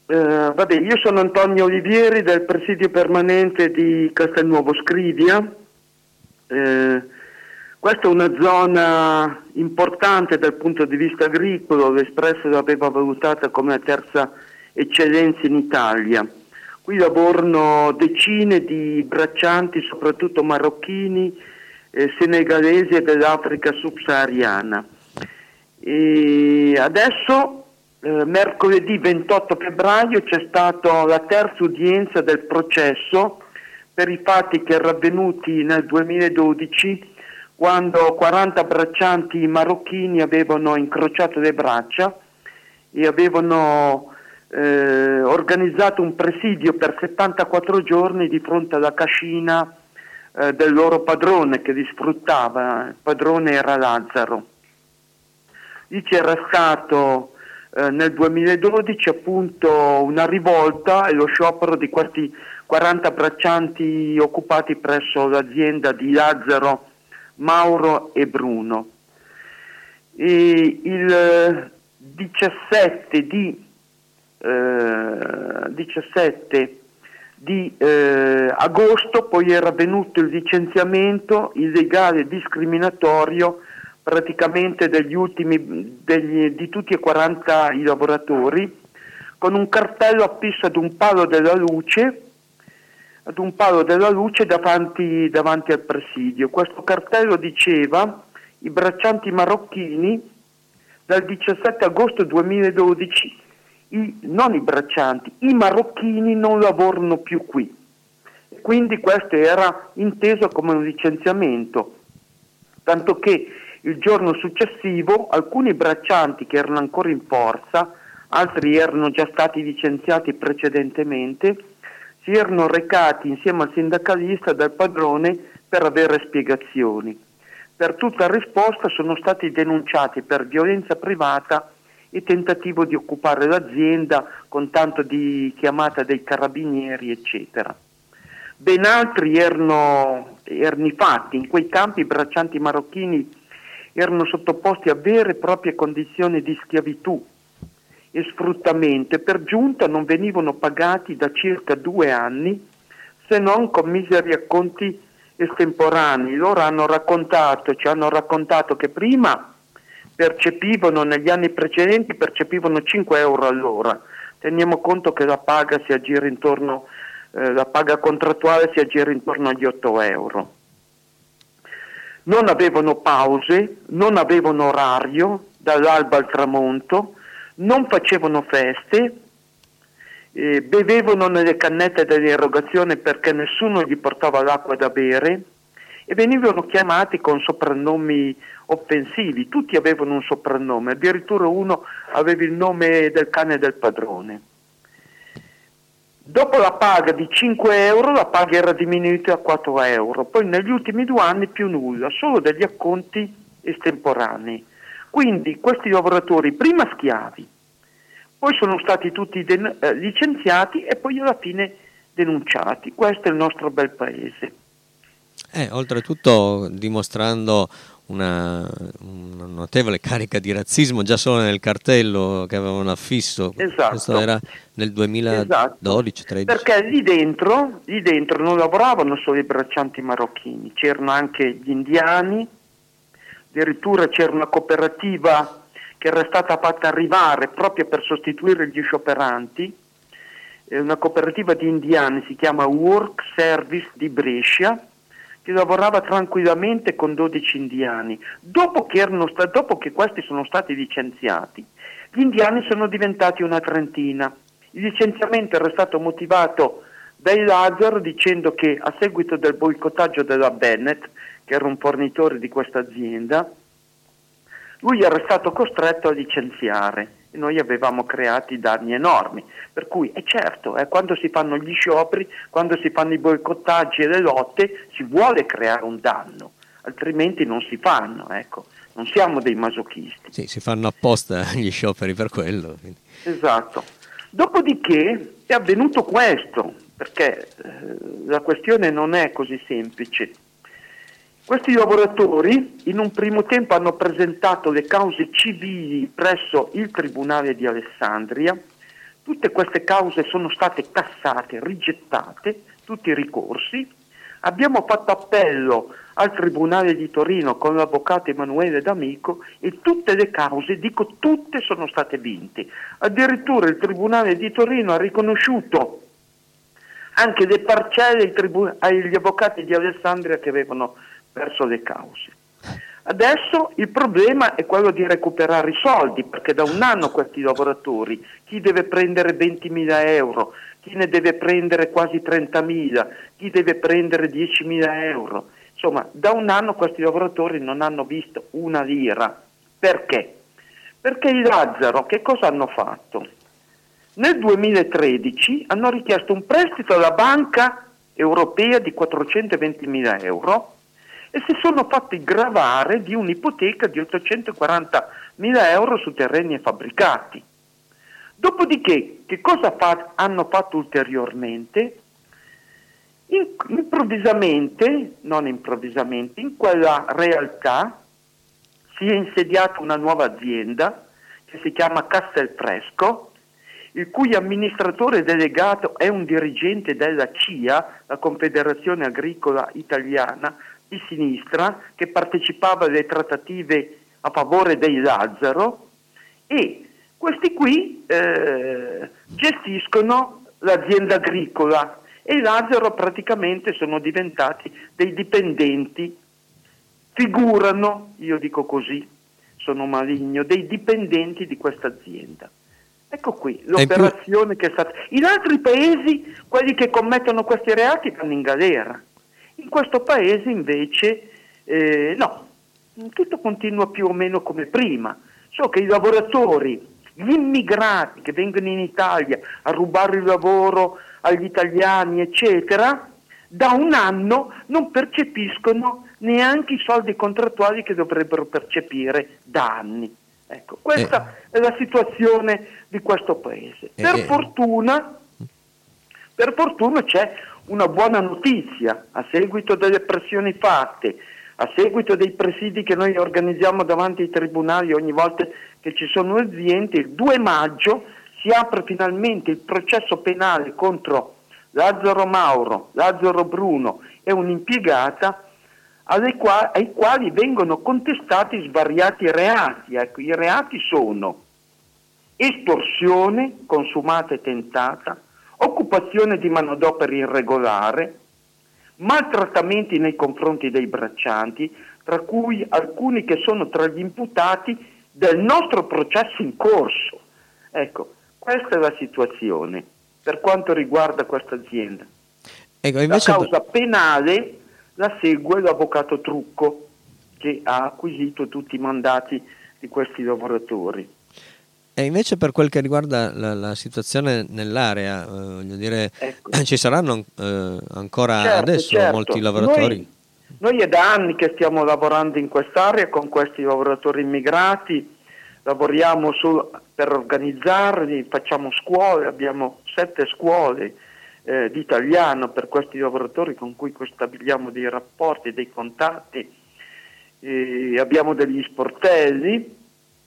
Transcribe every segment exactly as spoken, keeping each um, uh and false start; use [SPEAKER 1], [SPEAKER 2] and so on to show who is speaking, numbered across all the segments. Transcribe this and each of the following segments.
[SPEAKER 1] Eh, vabbè, io sono Antonio Olivieri del presidio permanente di Castelnuovo Scrivia. Eh, questa è una zona importante dal punto di vista agricolo, l'Espresso l'aveva valutata come la terza eccellenza in Italia. Qui lavorano decine di braccianti, soprattutto marocchini, eh, senegalesi e dell'Africa subsahariana. E adesso Eh, mercoledì ventotto febbraio c'è stata la terza udienza del processo per i fatti che erano avvenuti nel duemiladodici, quando quaranta braccianti marocchini avevano incrociato le braccia e avevano eh, organizzato un presidio per settantaquattro giorni di fronte alla cascina eh, del loro padrone che li sfruttava. Il padrone era Lazzaro. Lì c'era stato nel duemiladodici appunto una rivolta e lo sciopero di questi quaranta braccianti occupati presso l'azienda di Lazzaro, Mauro e Bruno. E il diciassette di, eh, diciassette di eh, agosto poi era avvenuto il licenziamento illegale e discriminatorio praticamente degli ultimi degli, di tutti e quaranta i lavoratori, con un cartello appisso ad un palo della luce ad un palo della luce davanti, davanti al presidio. Questo cartello diceva: i braccianti marocchini dal diciassette agosto duemiladodici, i, non i braccianti, i marocchini non lavorano più qui. Quindi questo era inteso come un licenziamento, tanto che il giorno successivo alcuni braccianti che erano ancora in forza, altri erano già stati licenziati precedentemente, si erano recati insieme al sindacalista dal padrone per avere spiegazioni. Per tutta risposta sono stati denunciati per violenza privata e tentativo di occupare l'azienda con tanto di chiamata dei carabinieri, eccetera. Ben altri erano, erano i fatti. In quei campi i braccianti marocchini erano sottoposti a vere e proprie condizioni di schiavitù e sfruttamento e per giunta non venivano pagati da circa due anni, se non con miseri acconti estemporanei. Loro hanno raccontato, ci hanno raccontato che prima percepivano, negli anni precedenti percepivano cinque euro all'ora. Teniamo conto che la paga si aggira intorno, eh, la paga contrattuale si aggira intorno agli otto euro. Non avevano pause, non avevano orario dall'alba al tramonto, non facevano feste, eh, bevevano nelle cannette dell'erogazione perché nessuno gli portava l'acqua da bere e venivano chiamati con soprannomi offensivi. Tutti avevano un soprannome, addirittura uno aveva il nome del cane del padrone. Dopo la paga di cinque euro la paga era diminuita a quattro euro, poi negli ultimi due anni più nulla, solo degli acconti estemporanei. Quindi questi lavoratori prima schiavi, poi sono stati tutti den- eh, licenziati e poi alla fine denunciati. Questo è il nostro bel paese.
[SPEAKER 2] Eh, oltretutto dimostrando una, una notevole carica di razzismo già solo nel cartello che avevano affisso.
[SPEAKER 1] Esatto.
[SPEAKER 2] Questo era nel duemiladodici tredici.
[SPEAKER 1] Esatto. Perché lì dentro, lì dentro non lavoravano solo i braccianti marocchini, c'erano anche gli indiani, addirittura c'era una cooperativa che era stata fatta arrivare proprio per sostituire gli scioperanti, una cooperativa di indiani, si chiama Work Service di Brescia, che lavorava tranquillamente con dodici indiani. Dopo che, erano sta- dopo che questi sono stati licenziati, gli indiani sono diventati una trentina. Il licenziamento era stato motivato dai Lazzaro dicendo che a seguito del boicottaggio della Bennett, che era un fornitore di questa azienda, lui era stato costretto a licenziare e noi avevamo creati danni enormi. Per cui è certo, eh, quando si fanno gli scioperi, quando si fanno i boicottaggi e le lotte, si vuole creare un danno, altrimenti non si fanno, ecco. Non siamo dei masochisti.
[SPEAKER 2] Sì, si fanno apposta gli scioperi per quello. Quindi.
[SPEAKER 1] Esatto. Dopodiché è avvenuto questo, perché eh, la questione non è così semplice. Questi lavoratori in un primo tempo hanno presentato le cause civili presso il Tribunale di Alessandria Tutte queste cause sono state cassate, rigettate, tutti i ricorsi. Abbiamo fatto appello al Tribunale di Torino con l'avvocato Emanuele D'Amico e tutte le cause, dico tutte, sono state vinte. Addirittura il Tribunale di Torino ha riconosciuto anche le parcelle ai tribu- agli avvocati di Alessandria che avevano perso le cause. Adesso il problema è quello di recuperare i soldi, perché da un anno questi lavoratori, chi deve prendere ventimila euro, chi ne deve prendere quasi trentamila, chi deve prendere diecimila euro, insomma da un anno questi lavoratori non hanno visto una lira. Perché? Perché i Lazzaro che cosa hanno fatto? Nel duemilatredici hanno richiesto un prestito alla Banca Europea di quattrocentoventimila euro e si sono fatti gravare di un'ipoteca di ottocentoquarantamila euro su terreni e fabbricati. Dopodiché, che cosa fa- hanno fatto ulteriormente? In- improvvisamente, non improvvisamente, in quella realtà si è insediata una nuova azienda che si chiama Castelfresco, il cui amministratore delegato è un dirigente della C I A, la Confederazione Agricola Italiana, di sinistra, che partecipava alle trattative a favore dei Lazzaro, e questi qui eh, gestiscono l'azienda agricola e i Lazzaro praticamente sono diventati dei dipendenti, figurano, io dico così, sono maligno, dei dipendenti di questa azienda. Ecco qui l'operazione che è stata. In altri paesi quelli che commettono questi reati vanno in galera. In questo paese invece eh, no, tutto continua più o meno come prima, so che i lavoratori, gli immigrati che vengono in Italia a rubare il lavoro agli italiani eccetera, da un anno non percepiscono neanche i soldi contrattuali che dovrebbero percepire da anni. Ecco, questa eh. è la situazione di questo paese. Eh, per eh. fortuna, per fortuna c'è una buona notizia, a seguito delle pressioni fatte, a seguito dei presidi che noi organizziamo davanti ai tribunali ogni volta che ci sono aziende. Il due maggio si apre finalmente il processo penale contro Lazzaro Mauro, Lazzaro Bruno e un'impiegata alle qua- ai quali vengono contestati svariati reati. Ecco, i reati sono estorsione consumata e tentata, occupazione di manodopera irregolare, maltrattamenti nei confronti dei braccianti, tra cui alcuni che sono tra gli imputati del nostro processo in corso. Ecco, questa è la situazione per quanto riguarda questa azienda. Ecco, invece... La causa penale la segue l'avvocato Trucco, che ha acquisito tutti i mandati di questi lavoratori.
[SPEAKER 2] E invece per quel che riguarda la, la situazione nell'area, eh, voglio dire, ecco. ci saranno eh, ancora certo, adesso certo. molti lavoratori?
[SPEAKER 1] Noi, noi è da anni che stiamo lavorando in quest'area con questi lavoratori immigrati, lavoriamo su, per organizzarli, facciamo scuole, abbiamo sette scuole eh, di italiano per questi lavoratori con cui stabiliamo dei rapporti, dei contatti, eh, abbiamo degli sportelli.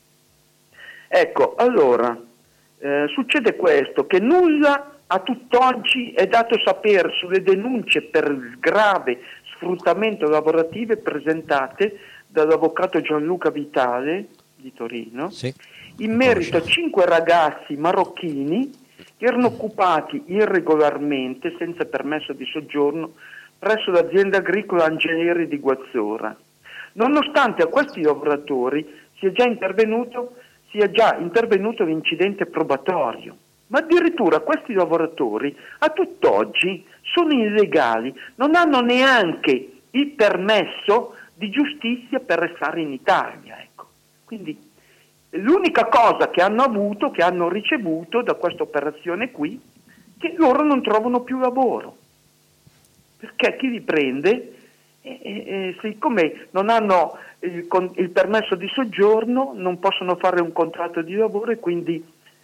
[SPEAKER 1] Ecco, allora, eh, succede questo, che nulla a tutt'oggi è dato sapere sulle denunce per grave sfruttamento lavorativo presentate dall'avvocato Gianluca Vitale di Torino, sì, in merito a cinque ragazzi marocchini che erano occupati irregolarmente, senza permesso di soggiorno, presso l'azienda agricola Angelieri di Guazzora. Nonostante a questi lavoratori sia già intervenuto sia già intervenuto l'incidente probatorio, ma addirittura questi lavoratori a tutt'oggi sono illegali, non hanno neanche il permesso di giustizia per restare in Italia. Ecco. Quindi l'unica cosa che hanno avuto, che hanno ricevuto da questa operazione qui, che loro non trovano più lavoro, perché chi li prende, eh, eh, siccome non hanno il, con, il permesso di soggiorno, non possono fare un contratto di lavoro e quindi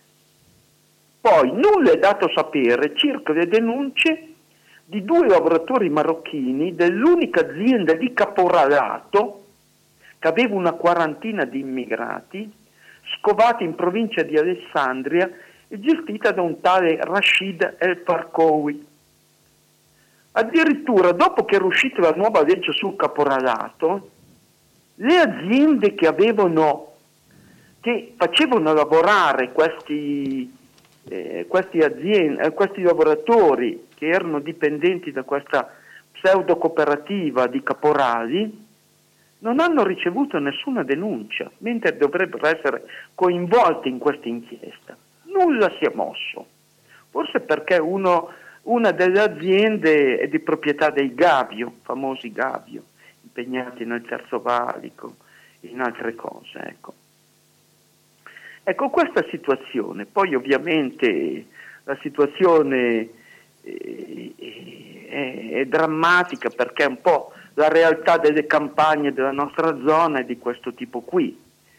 [SPEAKER 1] poi nulla è dato sapere circa le denunce di due lavoratori marocchini dell'unica azienda di caporalato che aveva una quarantina di immigrati scovati in provincia di Alessandria gestita da un tale Rashid El Farkowi. Addirittura, dopo che era uscita la nuova legge sul caporalato, le aziende che avevano, che facevano lavorare questi, eh, questi, aziende, eh, questi lavoratori che erano dipendenti da questa pseudo cooperativa di caporali, non hanno ricevuto nessuna denuncia, mentre dovrebbero essere coinvolti in questa inchiesta. Nulla si è mosso, forse perché uno, una delle aziende è di proprietà dei Gavio, famosi Gavio, impegnati nel Terzo Valico, in altre cose. Ecco, ecco questa situazione. Poi ovviamente la situazione è, è, è drammatica, perché è un po' la realtà delle campagne della nostra zona è di questo tipo qui.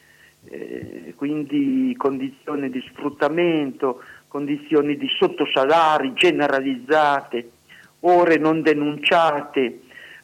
[SPEAKER 1] Eh, quindi condizioni di sfruttamento, condizioni di sottosalari generalizzate, ore non denunciate,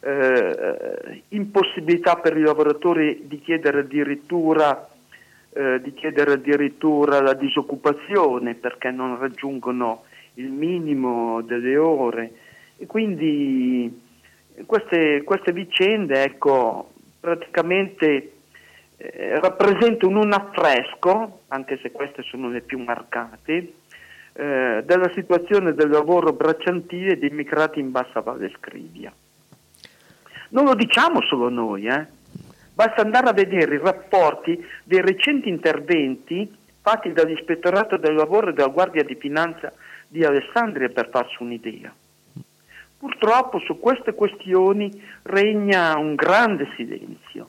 [SPEAKER 1] eh, impossibilità per i lavoratori di chiedere addirittura, eh, di chiedere addirittura la disoccupazione perché non raggiungono il minimo delle ore. E quindi queste, queste vicende, ecco, praticamente Eh, rappresentano un affresco, anche se queste sono le più marcate, eh, della situazione del lavoro bracciantile di immigrati in Bassa Valle Scrivia. Non lo diciamo solo noi, eh. Basta andare a vedere i rapporti dei recenti interventi fatti dall'Ispettorato del Lavoro e dalla Guardia di Finanza di Alessandria per farsi un'idea. Purtroppo su queste questioni regna un grande silenzio,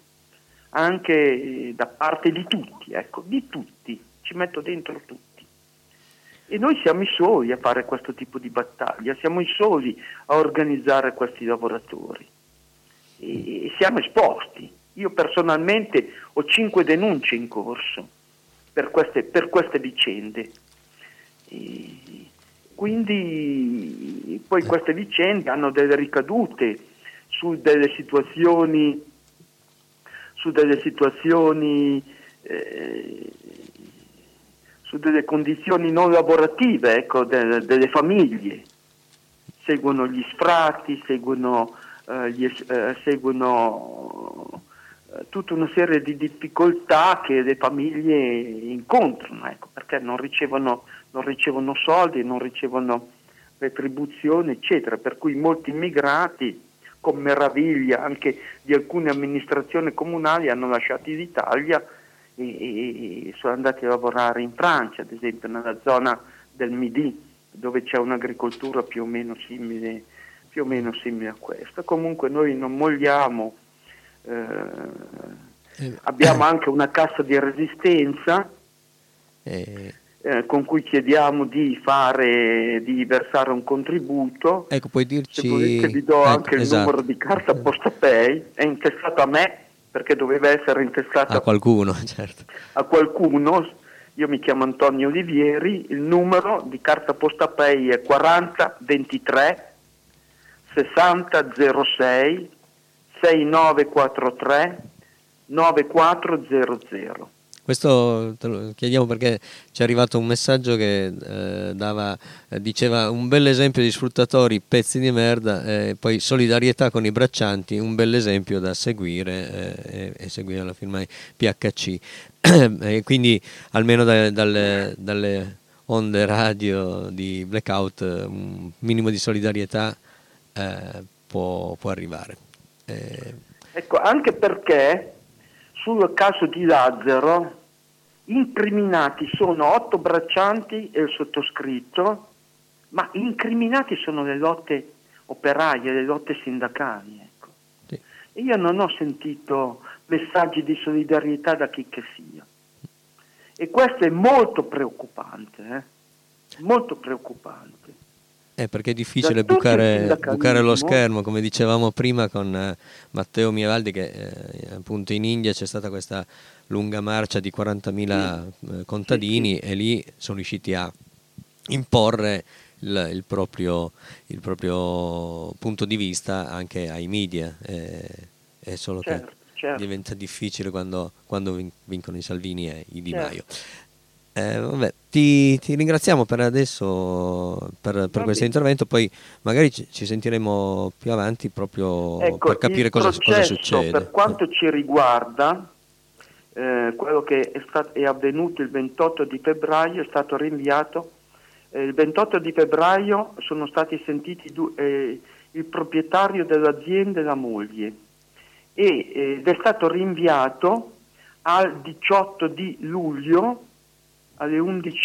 [SPEAKER 1] anche da parte di tutti, ecco, di tutti, ci metto dentro tutti. E noi siamo i soli a fare questo tipo di battaglia, siamo i soli a organizzare questi lavoratori e, e siamo esposti. Io personalmente ho cinque denunce in corso per queste, per queste vicende. E quindi poi queste vicende hanno delle ricadute su delle situazioni su delle situazioni, eh, su delle condizioni non lavorative, ecco, de- delle famiglie. Seguono gli sfratti, seguono, eh, gli, eh, seguono eh, tutta una serie di difficoltà che le famiglie incontrano, ecco, perché non ricevono, non ricevono soldi, non ricevono retribuzioni, eccetera. Per cui molti immigrati, con meraviglia anche di alcune amministrazioni comunali, hanno lasciato l'Italia e, e, e sono andati a lavorare in Francia, ad esempio nella zona del Midi, dove c'è un'agricoltura più o meno simile, più o meno simile a questa. Comunque noi non molliamo, eh, abbiamo anche una cassa di resistenza eh. Eh, con cui chiediamo di fare, di versare un contributo.
[SPEAKER 2] Ecco, puoi dirci...
[SPEAKER 1] Se volete vi do
[SPEAKER 2] ecco,
[SPEAKER 1] anche il
[SPEAKER 2] esatto.
[SPEAKER 1] numero di carta PostaPay, è intestato a me perché doveva essere intestato
[SPEAKER 2] a qualcuno, certo.
[SPEAKER 1] A qualcuno. Io mi chiamo Antonio Olivieri, il numero di carta PostaPay è quaranta ventitré sessanta zero sei sessantanove quarantatré novantaquattro zero zero.
[SPEAKER 2] Questo te lo chiediamo perché ci è arrivato un messaggio che eh, dava, eh, diceva un bel esempio di sfruttatori, pezzi di merda, e poi solidarietà con i braccianti, un bel esempio da seguire, eh, e, e seguire la firma P H C. E quindi almeno da, dalle, dalle onde radio di Blackout un minimo di solidarietà eh, può, può arrivare. Eh,
[SPEAKER 1] ecco, anche perché sul caso di Lazzaro incriminati sono otto braccianti e il sottoscritto, ma incriminati sono le lotte operaie, le lotte sindacali. Ecco. Sì. E io non ho sentito messaggi di solidarietà da chi che sia. E questo è molto preoccupante, eh? molto preoccupante.
[SPEAKER 2] Eh, perché è difficile bucare, bucare lo schermo, come dicevamo prima con eh, Matteo Miavaldi, che eh, appunto in India c'è stata questa lunga marcia di quarantamila sì. eh, contadini, sì, sì. E lì sono riusciti a imporre il, il, proprio, il proprio punto di vista anche ai media, eh, è solo
[SPEAKER 1] certo,
[SPEAKER 2] che
[SPEAKER 1] certo.
[SPEAKER 2] diventa difficile quando, quando vincono i Salvini e i Di Maio.
[SPEAKER 1] Certo.
[SPEAKER 2] Eh, vabbè, ti, ti ringraziamo per adesso, per, per
[SPEAKER 1] Va
[SPEAKER 2] questo
[SPEAKER 1] bene.
[SPEAKER 2] intervento, poi magari ci, ci sentiremo più avanti proprio per
[SPEAKER 1] Ecco, il
[SPEAKER 2] capire cosa, cosa
[SPEAKER 1] processo per
[SPEAKER 2] succede. Eh.
[SPEAKER 1] quanto ci riguarda, eh, quello che è, stat- è avvenuto il ventotto di febbraio è stato rinviato. Eh, il ventotto di febbraio sono stati sentiti du- eh, il proprietario dell'azienda e la moglie e, eh, ed è stato rinviato al diciotto di luglio alle undici